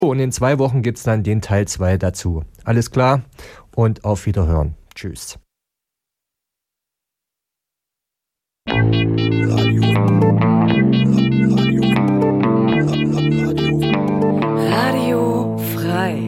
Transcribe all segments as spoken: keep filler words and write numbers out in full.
Und in zwei Wochen gibt es dann den Teil zwei dazu. Alles klar und auf Wiederhören. Tschüss. Radio. Radio. Radio. Radio frei.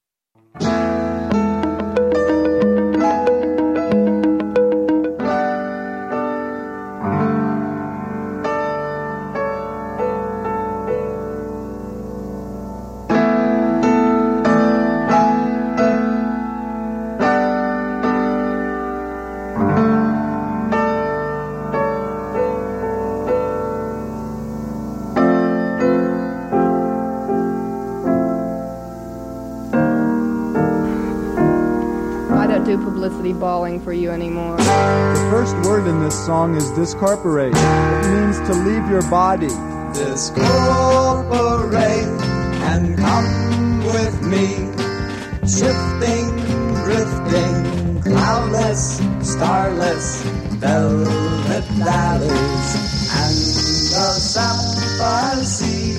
Publicity balling for you anymore. The first word in this song is discorporate. It means to leave your body. Discorporate and come with me. Shifting, drifting, cloudless, starless, velvet valleys and the sapphire sea.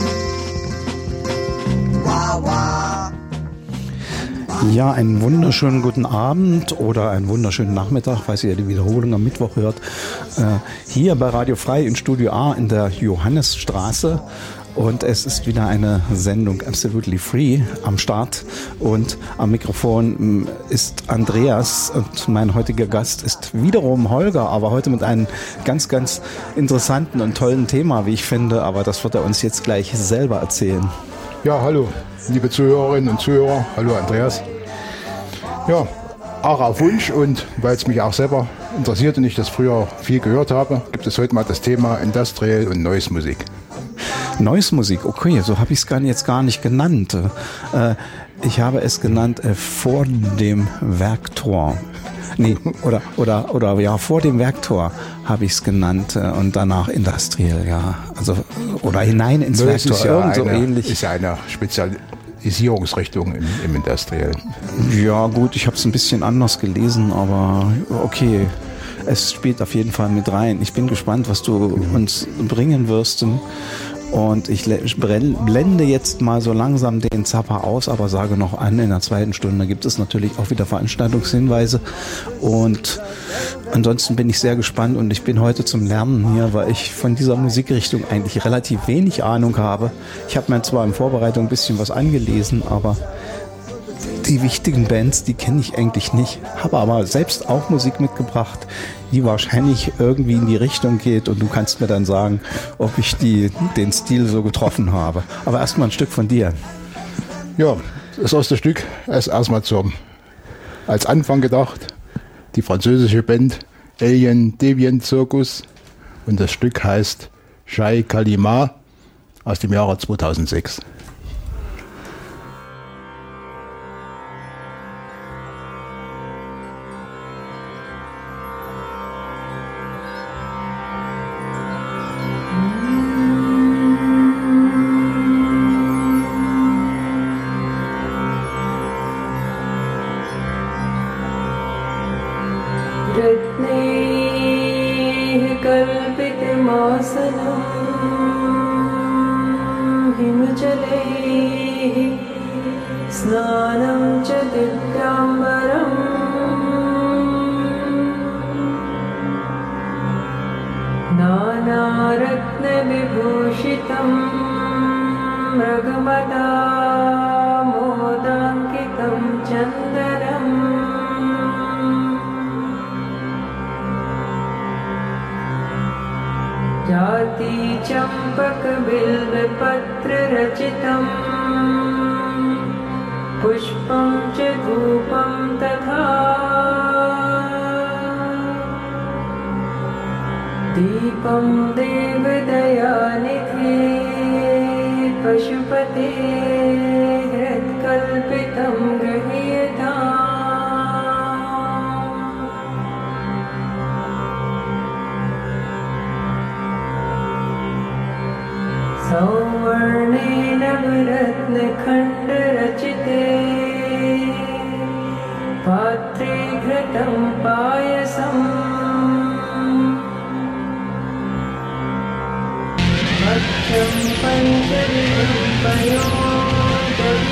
Wah, wah. Ja, einen wunderschönen guten Abend oder einen wunderschönen Nachmittag, falls ihr die Wiederholung am Mittwoch hört. Äh, hier bei Radio Frei in Studio A in der Johannesstraße. Und es ist wieder eine Sendung Absolutely Free am Start. Und am Mikrofon ist Andreas und mein heutiger Gast ist wiederum Holger, aber heute mit einem ganz, ganz interessanten und tollen Thema, wie ich finde. Aber das wird er uns jetzt gleich selber erzählen. Ja, hallo, liebe Zuhörerinnen und Zuhörer. Hallo Andreas. Ja, auch auf Wunsch und weil es mich auch selber interessiert und ich das früher viel gehört habe, gibt es heute mal das Thema Industrial und Noise Musik. Noise Musik, okay, so habe ich es jetzt gar nicht genannt. Äh, ich habe es genannt äh, vor dem Werktor. Nee, oder, oder, oder ja, vor dem Werktor habe ich es genannt äh, und danach Industrial, ja. Also, oder hinein ins Noise Werktor, ist ja irgend so eine, ähnlich. Ist ja eine Spezialisierungsrichtung im, im Industriellen. Ja, gut, ich habe es ein bisschen anders gelesen, aber okay. Es spielt auf jeden Fall mit rein. Ich bin gespannt, was du mhm. uns bringen wirst. Und ich blende jetzt mal so langsam den Zapper aus, aber sage noch an, in der zweiten Stunde gibt es natürlich auch wieder Veranstaltungshinweise. Und ansonsten bin ich sehr gespannt und ich bin heute zum Lernen hier, weil ich von dieser Musikrichtung eigentlich relativ wenig Ahnung habe. Ich habe mir zwar in Vorbereitung ein bisschen was angelesen, aber die wichtigen Bands, die kenne ich eigentlich nicht. Habe aber selbst auch Musik mitgebracht, die wahrscheinlich irgendwie in die Richtung geht und du kannst mir dann sagen, ob ich die, den Stil so getroffen habe. Aber erstmal ein Stück von dir. Ja, das erste Stück ist erstmal zum, als Anfang gedacht. Die französische Band Alien Deviant Circus und das Stück heißt Chai Kalima aus dem Jahre zweitausendsechs. पञ्चविधं पयो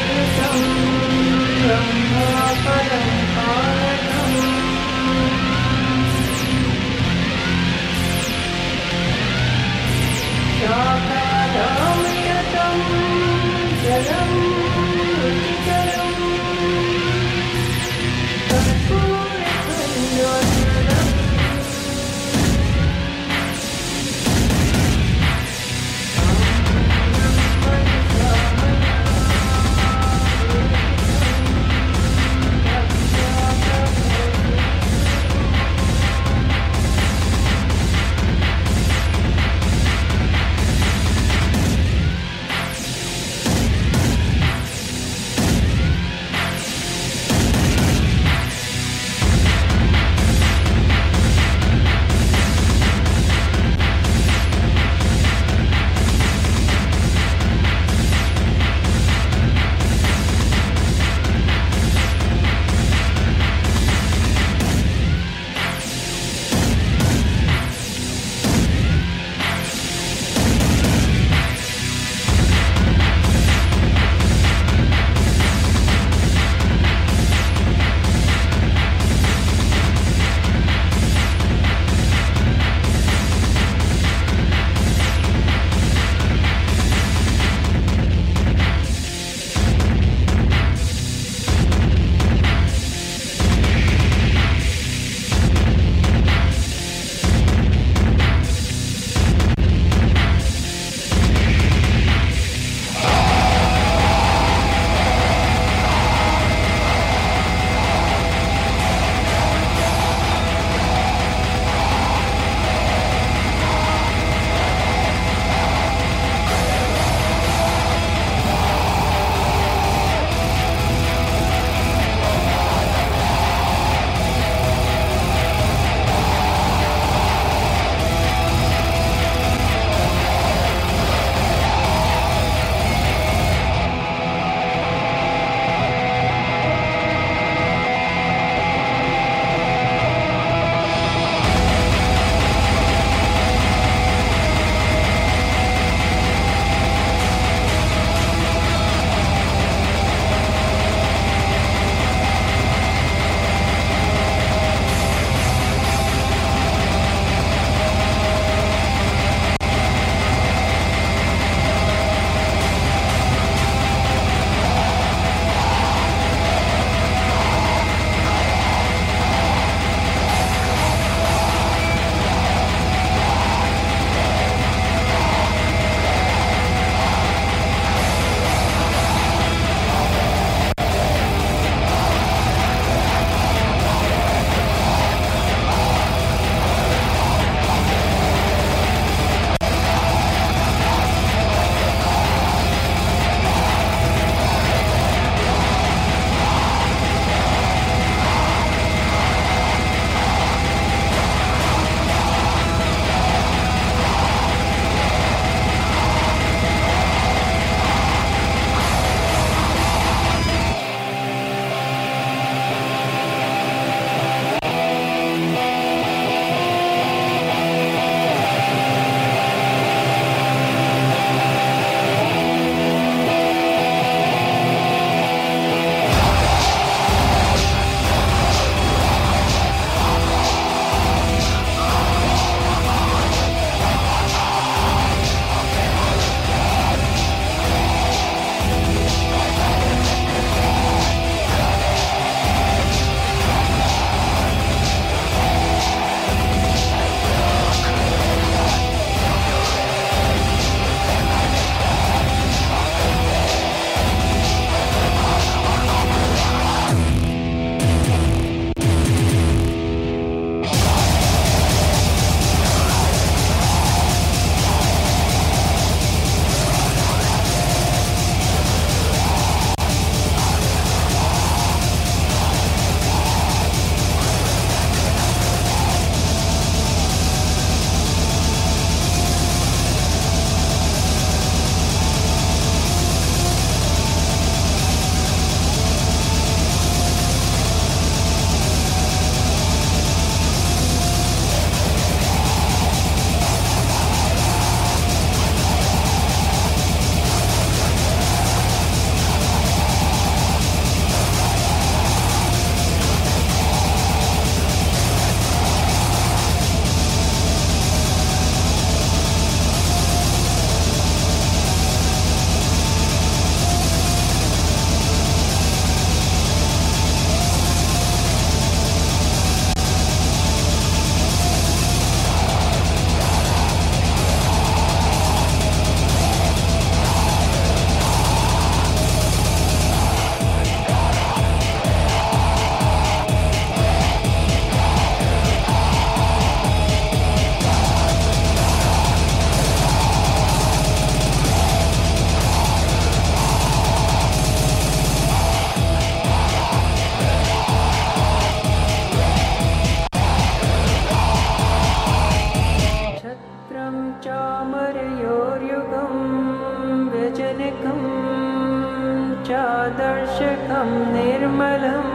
दर्शकं निर्मलम्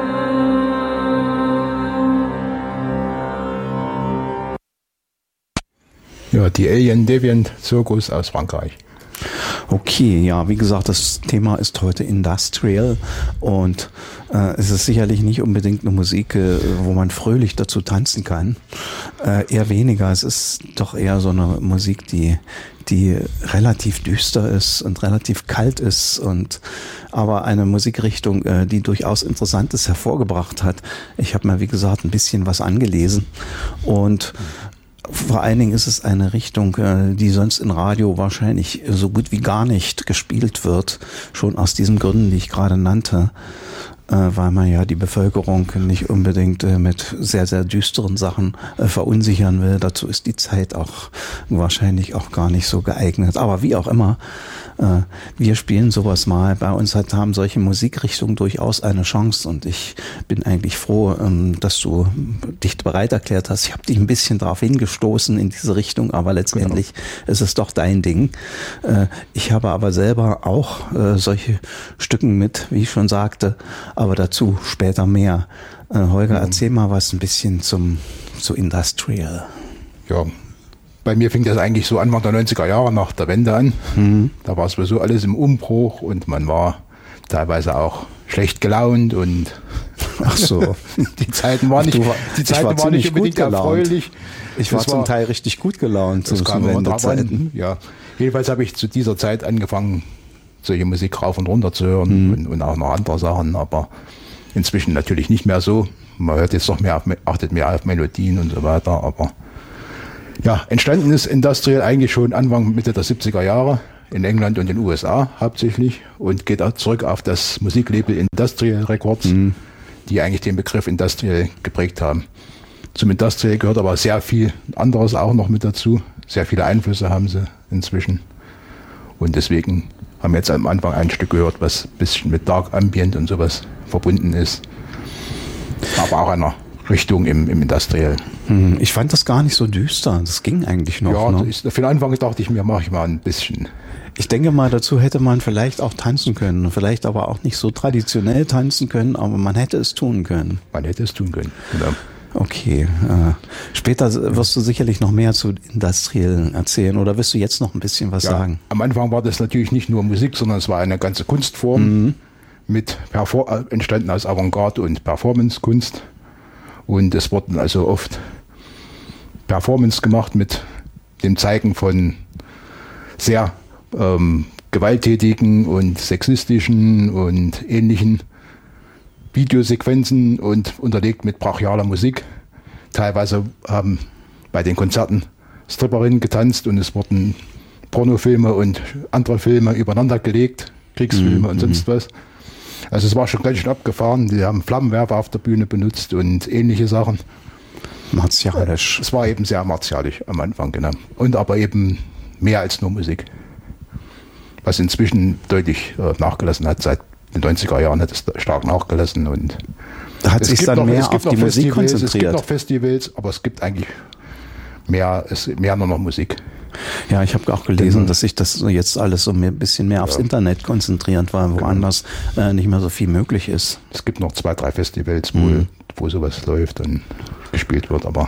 Ja, die Alien Deviant Circus aus Frankreich. Okay, ja, wie gesagt, das Thema ist heute Industrial und äh, es ist sicherlich nicht unbedingt eine Musik, äh, wo man fröhlich dazu tanzen kann. Äh, eher weniger. Es ist doch eher so eine Musik, die die relativ düster ist und relativ kalt ist und aber eine Musikrichtung, äh, die durchaus Interessantes hervorgebracht hat. Ich habe mir, wie gesagt, ein bisschen was angelesen und vor allen Dingen ist es eine Richtung, die sonst in Radio wahrscheinlich so gut wie gar nicht gespielt wird, schon aus diesen Gründen, die ich gerade nannte, weil man ja die Bevölkerung nicht unbedingt mit sehr, sehr düsteren Sachen verunsichern will. Dazu ist die Zeit auch wahrscheinlich auch gar nicht so geeignet. Aber wie auch immer, wir spielen sowas mal. Bei uns hat, haben solche Musikrichtungen durchaus eine Chance und ich bin eigentlich froh, dass du dich bereit erklärt hast. Ich habe dich ein bisschen darauf hingestoßen in diese Richtung, aber letztendlich genau. ist es doch dein Ding. Ich habe aber selber auch solche Stücken mit, wie ich schon sagte, aber dazu später mehr. Holger, mhm. erzähl mal was ein bisschen zum zu Industrial. Ja, bei mir fing das eigentlich so Anfang der neunziger Jahre nach der Wende an. Mhm. Da war sowieso alles im Umbruch und man war teilweise auch schlecht gelaunt und ach so. die Zeiten waren nicht, war, die Zeiten war waren nicht unbedingt erfreulich. Ich war, war zum Teil richtig gut gelaunt zu Wendezeiten. Ja, jedenfalls habe ich zu dieser Zeit angefangen, solche Musik rauf und runter zu hören mhm. und, und auch noch andere Sachen, aber inzwischen natürlich nicht mehr so. Man hört jetzt doch mehr auf, achtet mehr auf Melodien und so weiter, aber ja, entstanden ist Industrial eigentlich schon Anfang, Mitte der siebziger Jahre in England und den U S A hauptsächlich und geht auch zurück auf das Musiklabel Industrial Records, mhm. die eigentlich den Begriff Industrial geprägt haben. Zum Industrial gehört aber sehr viel anderes auch noch mit dazu. Sehr viele Einflüsse haben sie inzwischen und deswegen haben wir jetzt am Anfang ein Stück gehört, was ein bisschen mit Dark Ambient und sowas verbunden ist, aber auch einer Richtung im, im Industrial. Ich fand das gar nicht so düster. Das ging eigentlich noch. Ja, ne? ist, für den Anfang dachte ich mir, mache ich mal ein bisschen. Ich denke mal, dazu hätte man vielleicht auch tanzen können. Vielleicht aber auch nicht so traditionell tanzen können, aber man hätte es tun können. Man hätte es tun können, genau. Okay. Äh, später wirst du sicherlich noch mehr zu Industrial erzählen oder wirst du jetzt noch ein bisschen was ja, sagen? Am Anfang war das natürlich nicht nur Musik, sondern es war eine ganze Kunstform mhm. mit Perfor- entstanden aus Avantgarde und Performance-Kunst. Und es wurden also oft Performance gemacht mit dem Zeigen von sehr ähm, gewalttätigen und sexistischen und ähnlichen Videosequenzen und unterlegt mit brachialer Musik. Teilweise haben bei den Konzerten Stripperinnen getanzt und es wurden Pornofilme und andere Filme übereinander gelegt, Kriegsfilme mhm. und sonst was. Also es war schon ganz schön abgefahren. Die haben Flammenwerfer auf der Bühne benutzt und ähnliche Sachen. Martialisch. Es war eben sehr martialisch am Anfang, genau. Und aber eben mehr als nur Musik. Was inzwischen deutlich äh, nachgelassen hat. Seit den neunziger Jahren hat es stark nachgelassen. Und hat sich dann noch, mehr auf die Musik konzentriert. Es gibt noch Festivals, aber es gibt eigentlich mehr, es, mehr nur noch Musik. Ja, ich habe auch gelesen, genau. dass sich das jetzt alles so ein bisschen mehr aufs ja. Internet konzentriert, weil woanders genau. äh, nicht mehr so viel möglich ist. Es gibt noch zwei, drei Festivals, wo, mhm. wo sowas läuft und gespielt wird, aber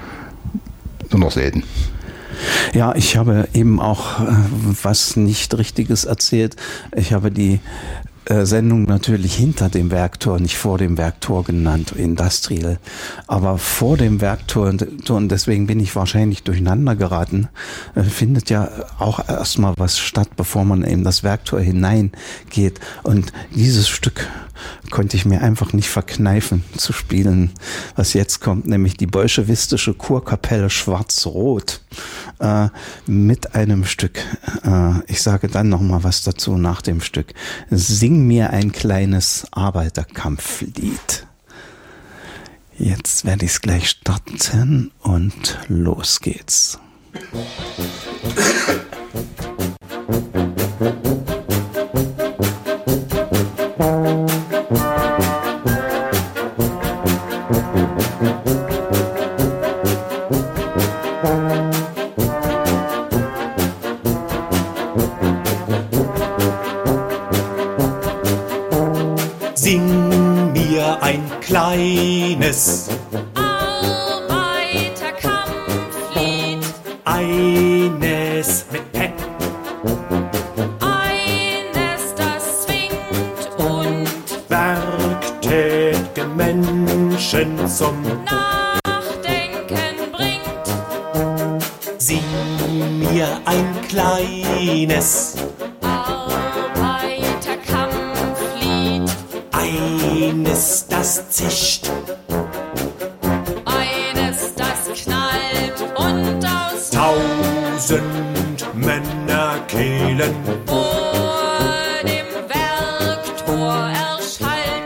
nur noch selten. Ja, ich habe eben auch äh, was nicht Richtiges erzählt. Ich habe die äh, Sendung natürlich hinter dem Werktor, nicht vor dem Werktor genannt, Industrial, aber vor dem Werktor und deswegen bin ich wahrscheinlich durcheinander geraten, äh, findet ja auch erstmal was statt, bevor man in das Werktor hineingeht und dieses Stück konnte ich mir einfach nicht verkneifen zu spielen, was jetzt kommt, nämlich die bolschewistische Kurkapelle Schwarz-Rot äh, mit einem Stück. Äh, ich sage dann nochmal was dazu nach dem Stück. Sing mir ein kleines Arbeiterkampflied. Jetzt werde ich es gleich starten und los geht's. Sing mir ein kleines Arbeiterkampflied, eines mit Pep, eines, das zwingt und werktätige Menschen zum Nachdenken bringt. Sing mir ein kleines Arbeiterkampflied, eines, das zischt, eines, das knallt und aus tausend Männerkehlen vor dem Werktor erschallt.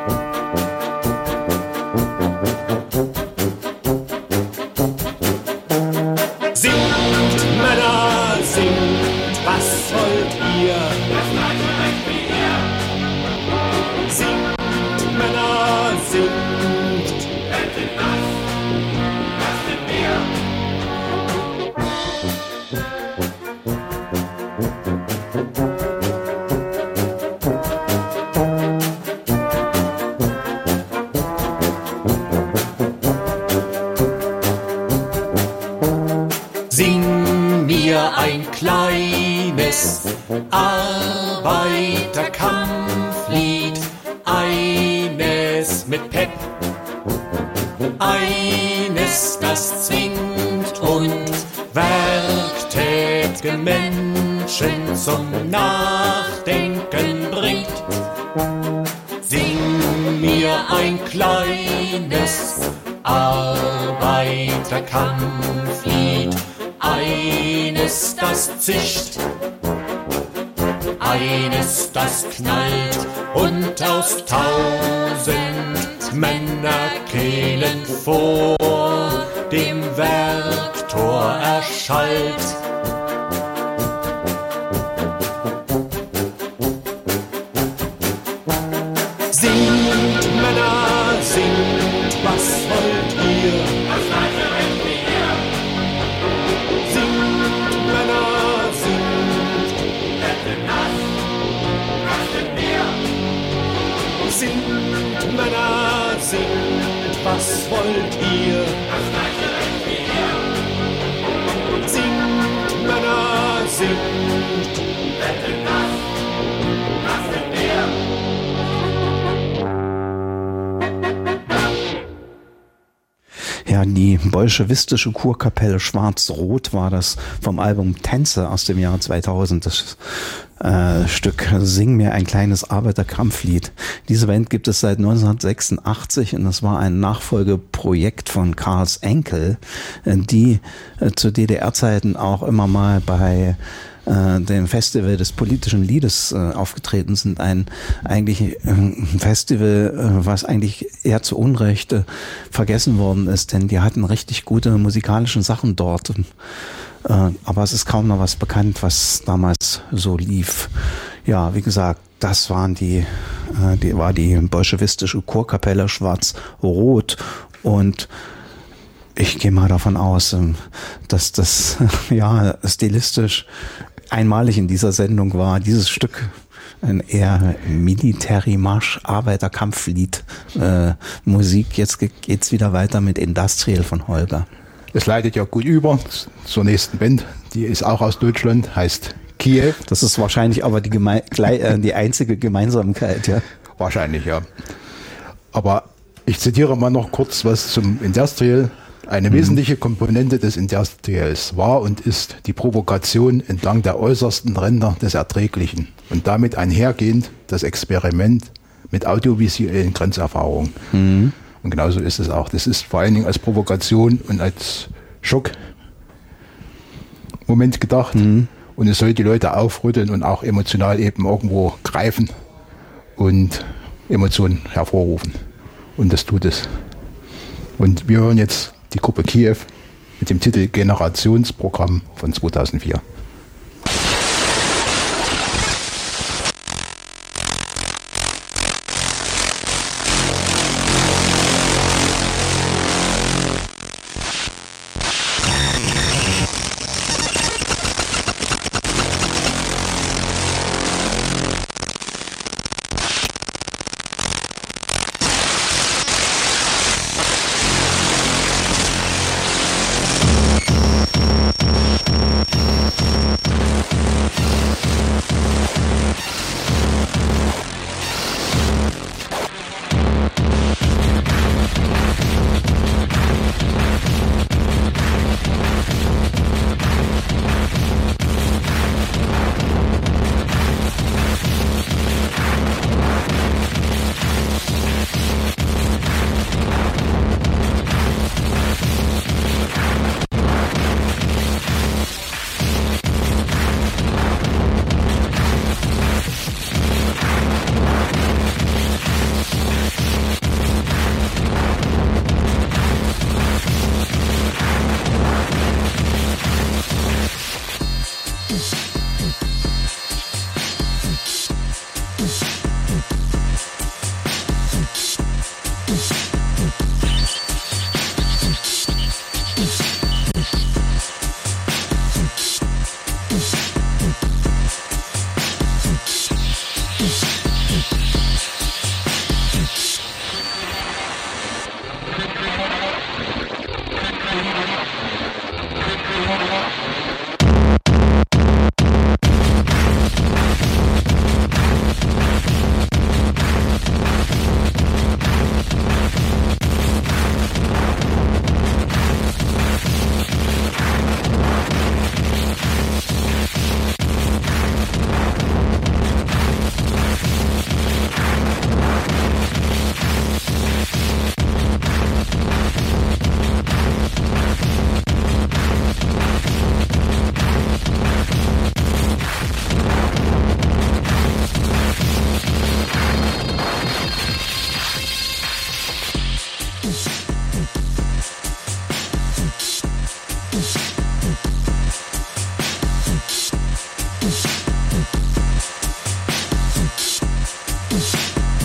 singt, Männer, singt, was wollt ihr? Singt, Männer, singt, Sing mir ein kleines Arbeiterkampflied, eines mit Pep, eines, das zwingt und werktätige Menschen zum Nachdenken bringt. Sing mir ein kleines Arbeiterkampflied, eines, das zischt, eines, das knallt und aus tausend Männerkehlen vor dem Werktor erschallt. Singt, Männer, singt, was wollt ihr? Singt, Männer, singt, singt, Männer, singt, was wollt ihr? Singt, Männer, singt, Ja, die bolschewistische Kurkapelle Schwarz-Rot war das vom Album Tänze aus dem Jahr zweitausend. Das äh, Stück Sing mir ein kleines Arbeiterkampflied. Diese Band gibt es seit neunzehnhundertsechsundachtzig und das war ein Nachfolgeprojekt von Karls Enkel, die äh, zu D D R-Zeiten auch immer mal bei dem Festival des politischen Liedes äh, aufgetreten sind. Ein eigentlich äh, ein Festival, äh, was eigentlich eher zu Unrecht äh, vergessen worden ist, denn die hatten richtig gute musikalische Sachen dort. Äh, aber es ist kaum noch was bekannt, was damals so lief. Ja, wie gesagt, das waren die, äh, die war die bolschewistische Chorkapelle Schwarz-Rot und ich gehe mal davon aus, dass das ja stilistisch einmalig in dieser Sendung war. Dieses Stück ein eher Military-Marsch, Arbeiterkampflied, äh, Musik. Jetzt geht's wieder weiter mit Industrial von Holger. Es leitet ja gut über zur nächsten Band. Die ist auch aus Deutschland, heißt Kiew. Das ist wahrscheinlich aber die, geme äh, die einzige Gemeinsamkeit, ja. Wahrscheinlich, ja. Aber ich zitiere mal noch kurz was zum Industrial. Eine wesentliche Komponente des Industrials war und ist die Provokation entlang der äußersten Ränder des Erträglichen und damit einhergehend das Experiment mit audiovisuellen Grenzerfahrungen. Mhm. Und genauso ist es auch. Das ist vor allen Dingen als Provokation und als Schockmoment gedacht. Mhm. Und es soll die Leute aufrütteln und auch emotional eben irgendwo greifen und Emotionen hervorrufen. Und das tut es. Und wir hören jetzt die Gruppe Kiew mit dem Titel Generationsprogramm von zweitausendvier.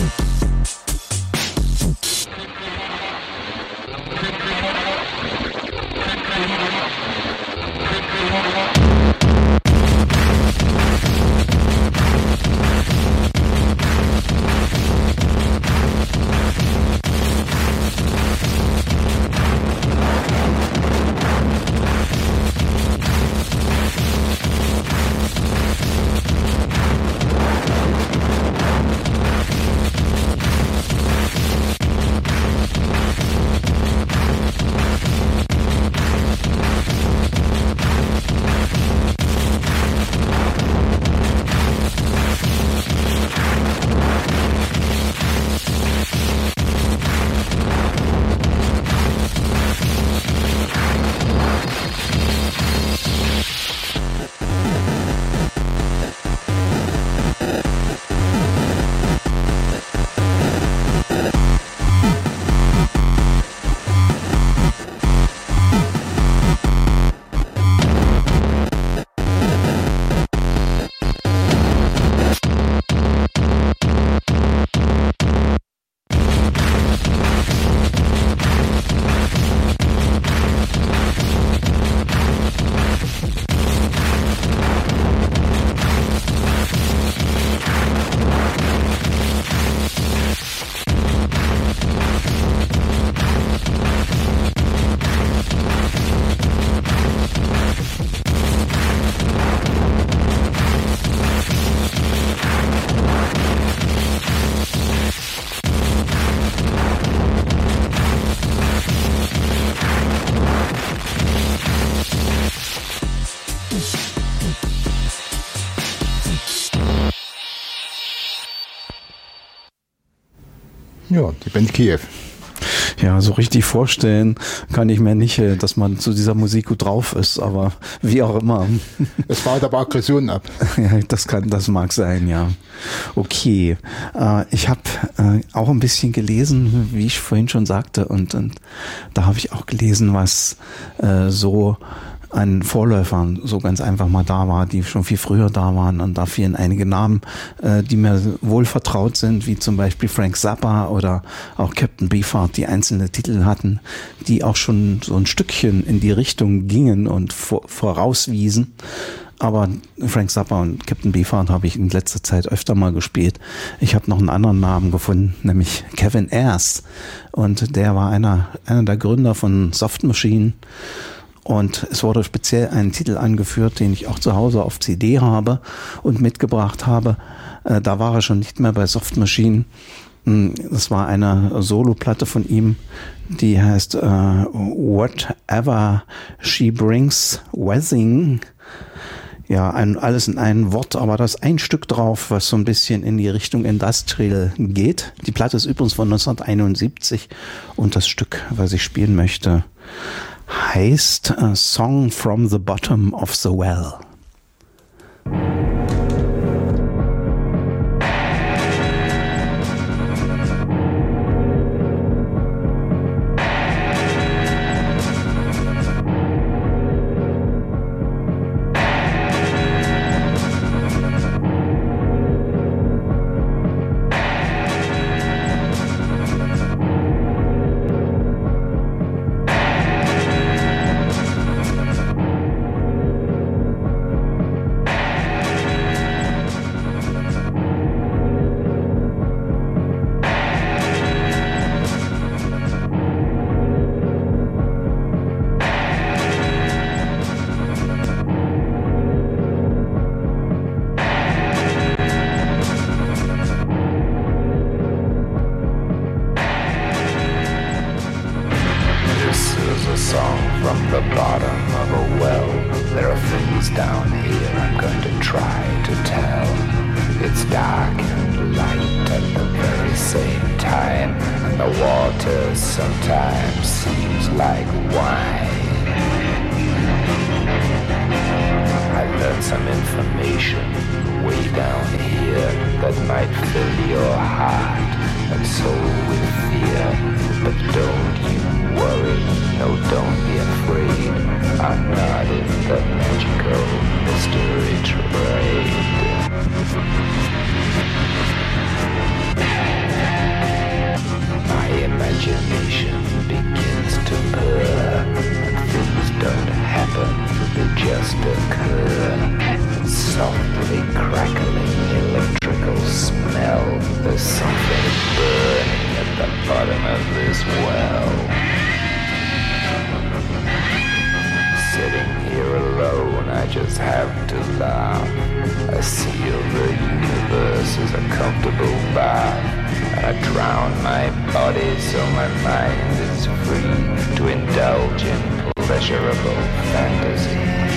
Ja, die Band Kiew. Ja, so richtig vorstellen kann ich mir nicht, dass man zu dieser Musik gut drauf ist, aber wie auch immer. Es baut aber Aggressionen ab. Ja, das kann, das mag sein, ja. Okay, äh, ich habe äh, auch ein bisschen gelesen, wie ich vorhin schon sagte, und, und da habe ich auch gelesen, was äh, so an Vorläufern so ganz einfach mal da war, die schon viel früher da waren, und da fielen einige Namen, äh, die mir wohl vertraut sind, wie zum Beispiel Frank Zappa oder auch Captain Beefheart, die einzelne Titel hatten, die auch schon so ein Stückchen in die Richtung gingen und vor, vorauswiesen. Aber Frank Zappa und Captain Beefheart habe ich in letzter Zeit öfter mal gespielt. Ich habe noch einen anderen Namen gefunden, nämlich Kevin Ayers, und der war einer, einer der Gründer von Soft Machine. Und es wurde speziell ein Titel angeführt, den ich auch zu Hause auf C D habe und mitgebracht habe. Äh, da war er schon nicht mehr bei Soft Machine. Das war eine Soloplatte von ihm, die heißt äh, Whatever She Brings Wedding. Ja, ein, alles in einem Wort, aber da ist ein Stück drauf, was so ein bisschen in die Richtung Industrial geht. Die Platte ist übrigens von neunzehnhunderteinundsiebzig und das Stück, was ich spielen möchte, heißt A Song from the Bottom of the Well. bottom of this well. Sitting here alone, I just have to laugh. I seal the universe as a comfortable bath. I drown my body so my mind is free to indulge in pleasurable fantasy.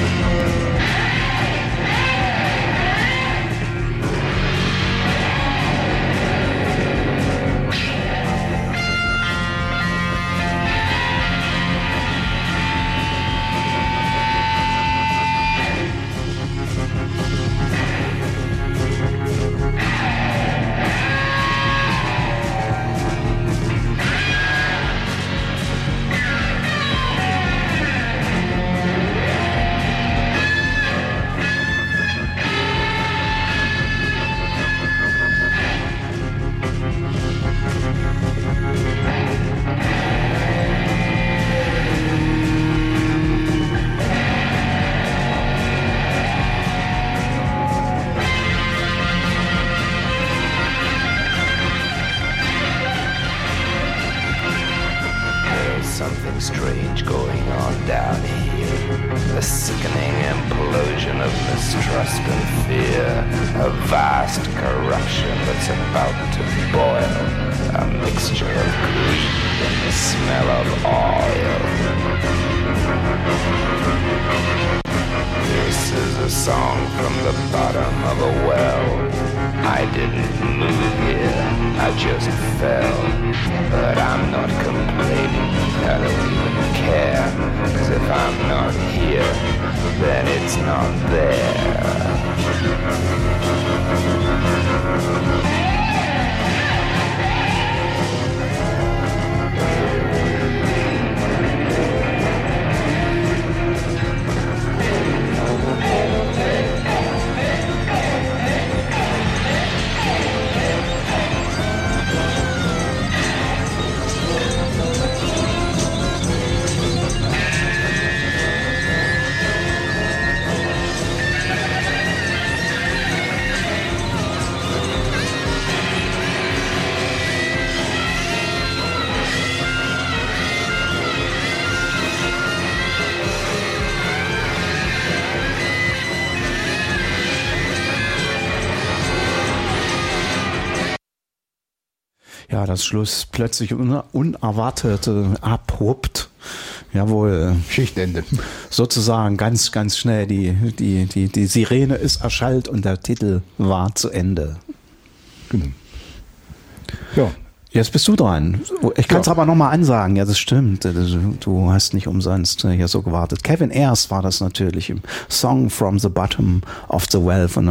Ja, das Schluss plötzlich un unerwartet, äh, abrupt. Jawohl. Schichtende. Sozusagen ganz, ganz schnell. Die, die, die, die Sirene ist erschallt und der Titel war zu Ende. Genau. Ja. Jetzt bist du dran. Ich kann es ja. aber nochmal ansagen. Ja, das stimmt. Du hast nicht umsonst hier so gewartet. Kevin Ayers war das natürlich im Song From the Bottom of the Well von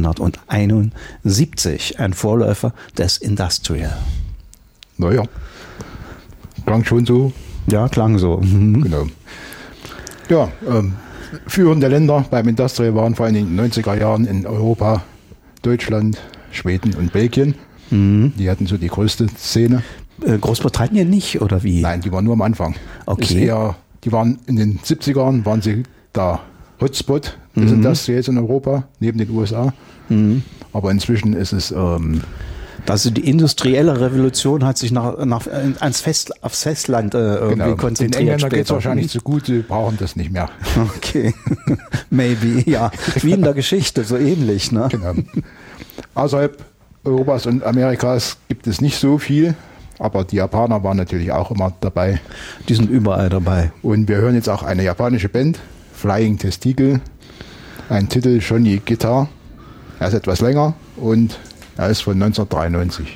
neunzehnhunderteinundsiebzig. Ein Vorläufer des Industrial. Naja. Klang schon so. Ja, klang so. Mhm. Genau. Ja, ähm, führende Länder beim Industrial waren vor allem in den neunziger Jahren in Europa, Deutschland, Schweden und Belgien. Mhm. Die hatten so die größte Szene. Äh, Großbritannien nicht, oder wie? Nein, die waren nur am Anfang. Okay. Ist eher, die waren in den siebzigern, waren sie der Hotspot des mhm. Industrials in Europa, neben den U S A. Mhm. Aber inzwischen ist es... Ähm, Also die industrielle Revolution hat sich nach, nach, ans Fest, aufs Festland äh, irgendwie genau. konzentriert. Den Engländern geht es wahrscheinlich so gut, sie brauchen das nicht mehr. Okay, maybe, ja. Wie in der Geschichte, so ähnlich. Ne? Genau. Außerhalb Europas und Amerikas gibt es nicht so viel, aber die Japaner waren natürlich auch immer dabei. Die sind überall dabei. Und wir hören jetzt auch eine japanische Band, Flying Testicle, ein Titel Johnny Guitar. Er ist etwas länger und er ist von neunzehnhundertdreiundneunzig.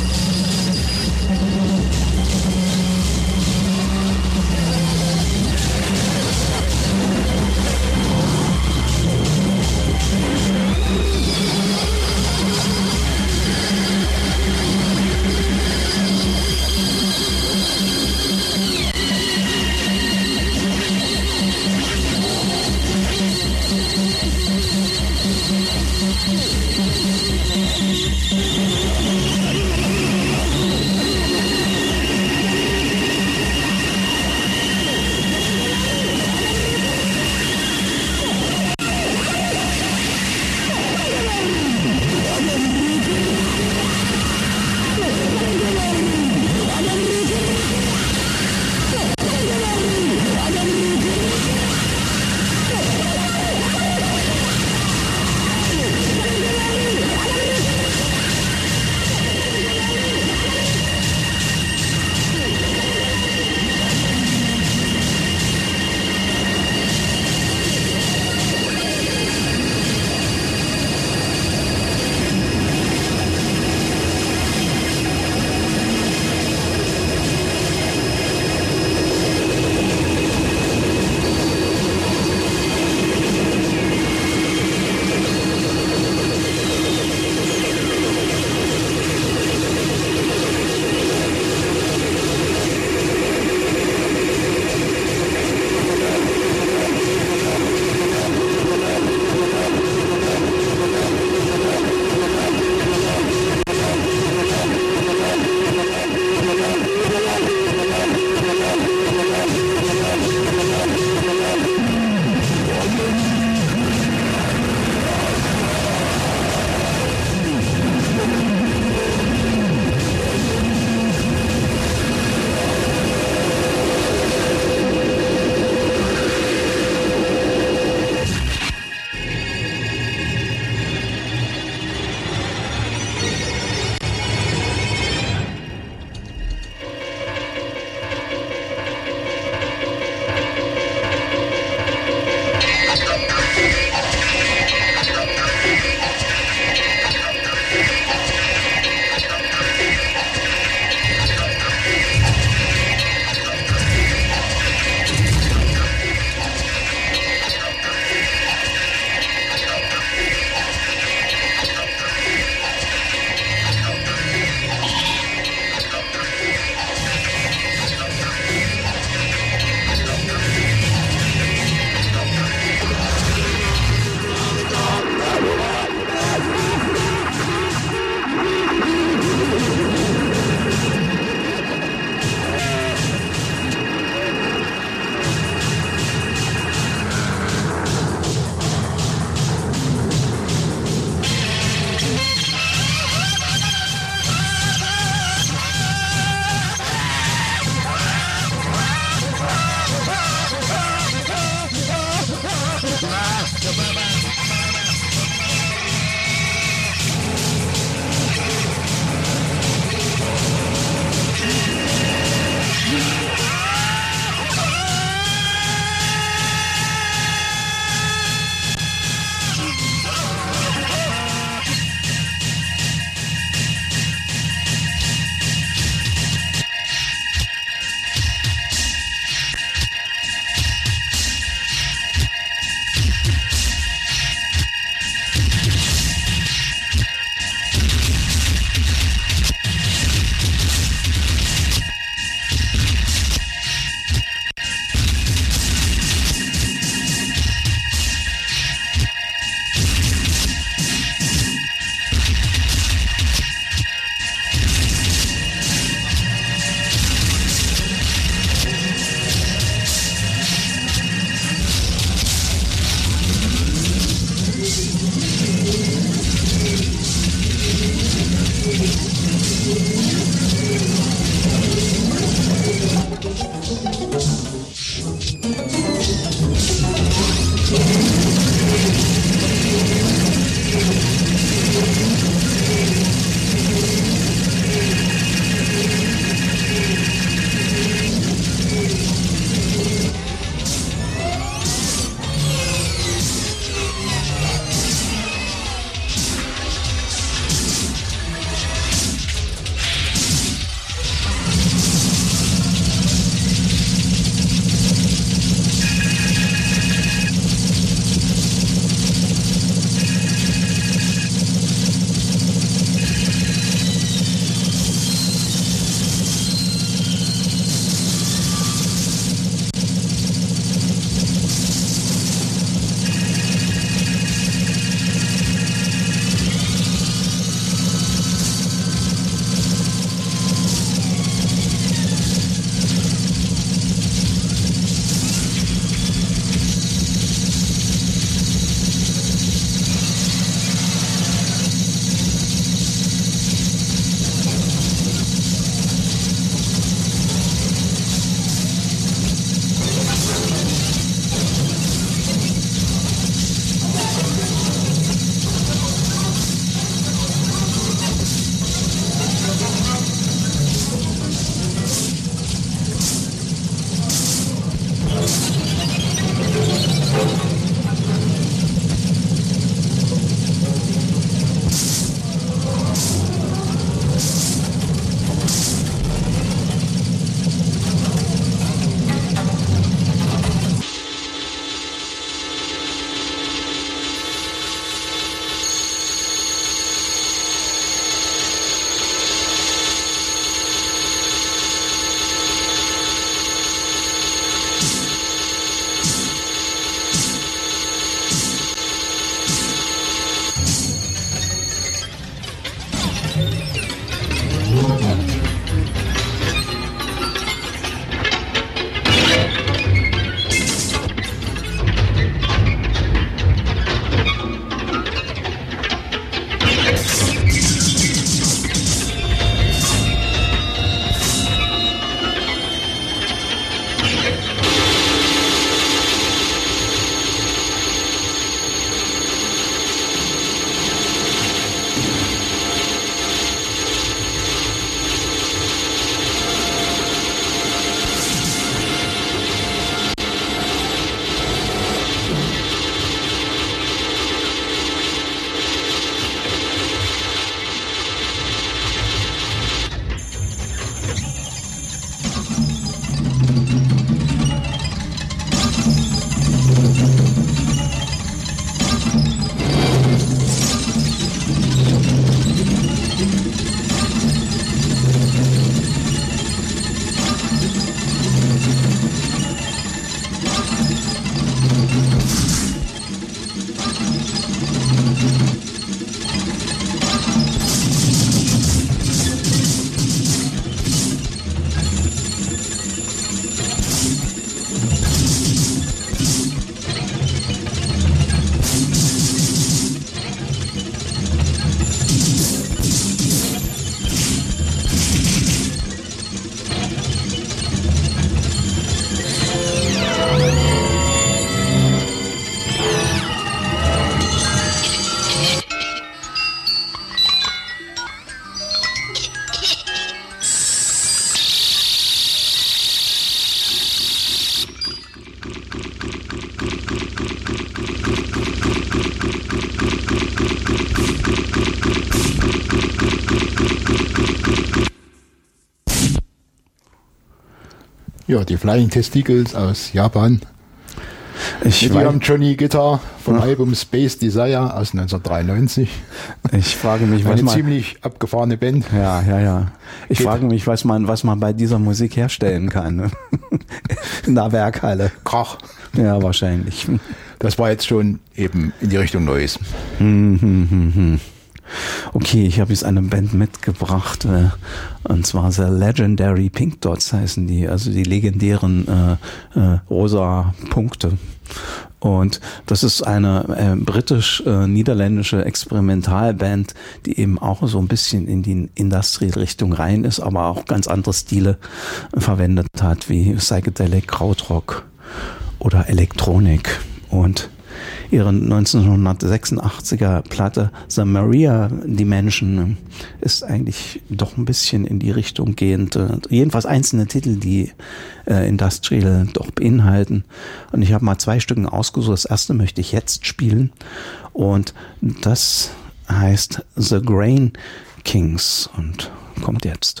Ja, die Flying Testicles aus Japan. Ich Mit ihrem Johnny Guitar vom ja. Album Space Desire aus neunzehnhundertdreiundneunzig. Ich frage mich, was Eine man, ziemlich abgefahrene Band. Ja, ja, ja. Ich Geht. frage mich, was man, was man bei dieser Musik herstellen kann. Ne? In der Werkhalle. Krach. Ja, wahrscheinlich. Das war jetzt schon eben in die Richtung Neues. Hm, hm, hm, hm. Okay, ich habe jetzt eine Band mitgebracht, äh, und zwar The Legendary Pink Dots heißen die, also die legendären äh, äh, rosa Punkte. Und das ist eine äh, britisch-niederländische Experimentalband, die eben auch so ein bisschen in die Industrial-Richtung rein ist, aber auch ganz andere Stile äh, verwendet hat, wie Psychedelic, Krautrock oder Elektronik. Und ihre neunzehnhundertsechsundachtziger Platte The Maria Dimension ist eigentlich doch ein bisschen in die Richtung gehend. Jedenfalls einzelne Titel, die äh, Industrial doch beinhalten. Und ich habe mal zwei Stücken ausgesucht. Das erste möchte ich jetzt spielen. Und das heißt The Grain Kings und kommt jetzt.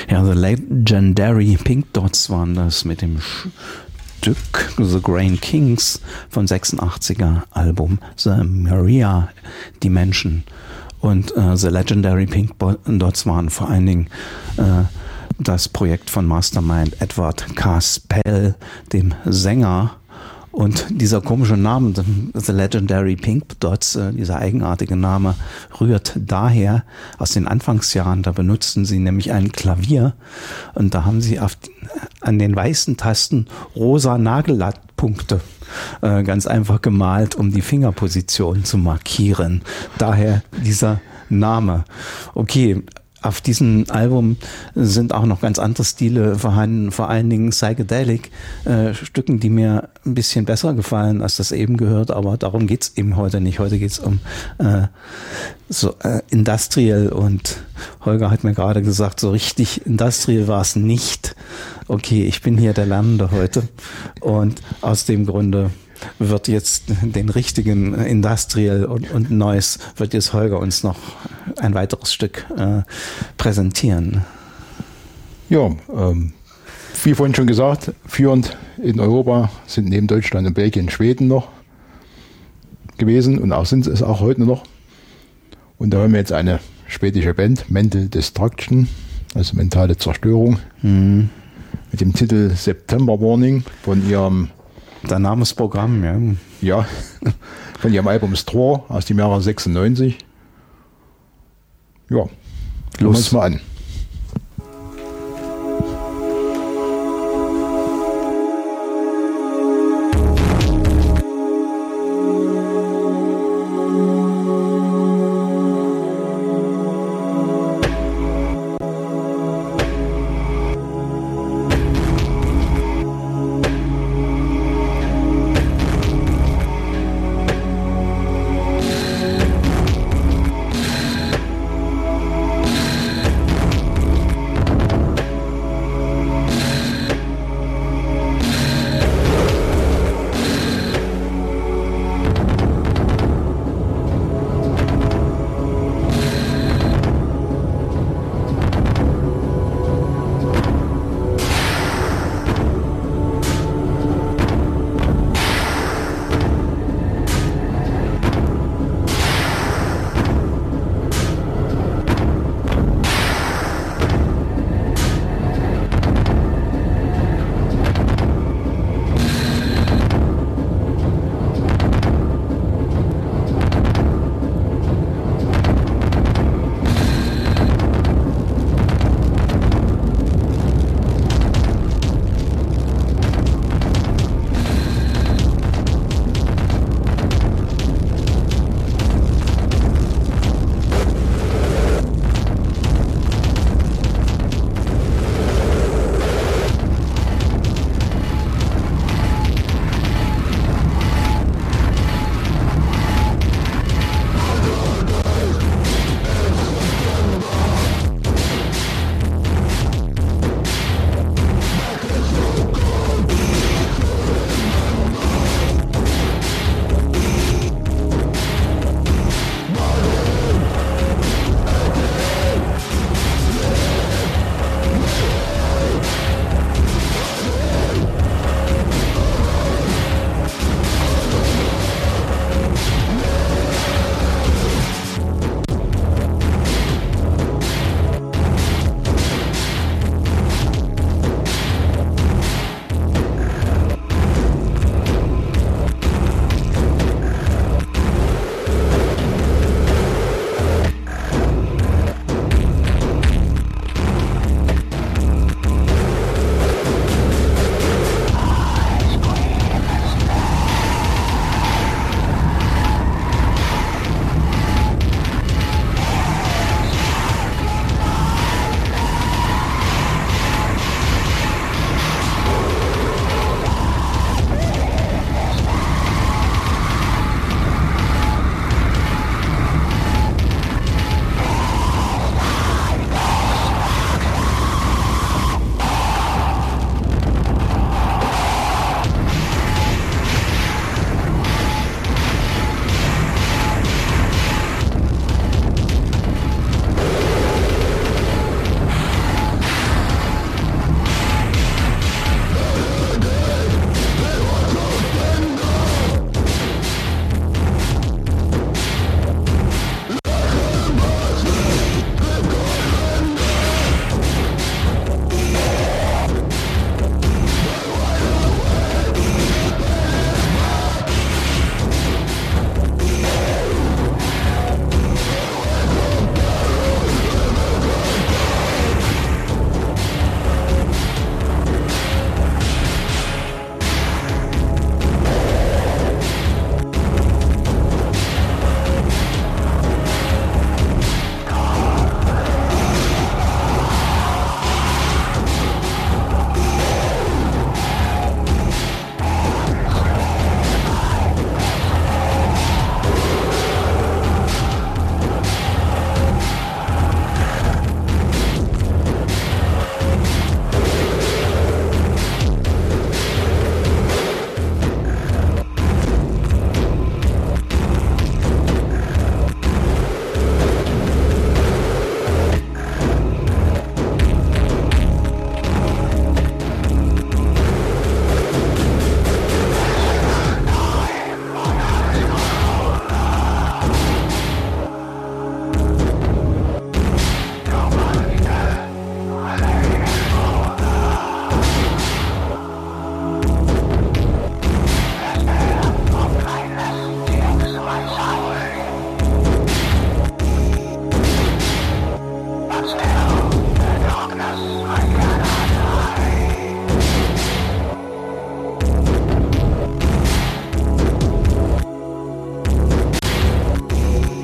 Ja, The Legendary Pink Dots waren das mit dem Stück The Grain Kings von sechsundachtziger Album The Maria Dimension. Und äh, The Legendary Pink Dots waren vor allen Dingen äh, das Projekt von Mastermind Edward K. Spell, dem Sänger. Und dieser komische Name, The Legendary Pink Dots, äh, dieser eigenartige Name, rührt daher aus den Anfangsjahren. Da benutzten sie nämlich ein Klavier und da haben sie auf, an den weißen Tasten rosa Nagellackpunkte äh, ganz einfach gemalt, um die Fingerposition zu markieren. Daher dieser Name. Okay. Auf diesem Album sind auch noch ganz andere Stile vorhanden, vor allen Dingen Psychedelic, äh, Stücken, die mir ein bisschen besser gefallen, als das eben gehört, aber darum geht's eben heute nicht. Heute geht's um äh, so äh, Industrial und Holger hat mir gerade gesagt, so richtig Industrial war es nicht. Okay, ich bin hier der Lernende heute und aus dem Grunde wird jetzt den richtigen Industrial und, und Noise, wird jetzt Holger uns noch ein weiteres Stück äh, präsentieren. Ja, ähm, wie vorhin schon gesagt, führend in Europa sind neben Deutschland und Belgien Schweden noch gewesen und auch sind es auch heute noch. Und da haben wir jetzt eine schwedische Band, Mental Destruction, also mentale Zerstörung, mhm. mit dem Titel September Warning von ihrem Der Name ist Programm, ja. Ja, von ihrem Album Straw aus dem Jahre sechsundneunzig. Ja, hören wir uns mal an.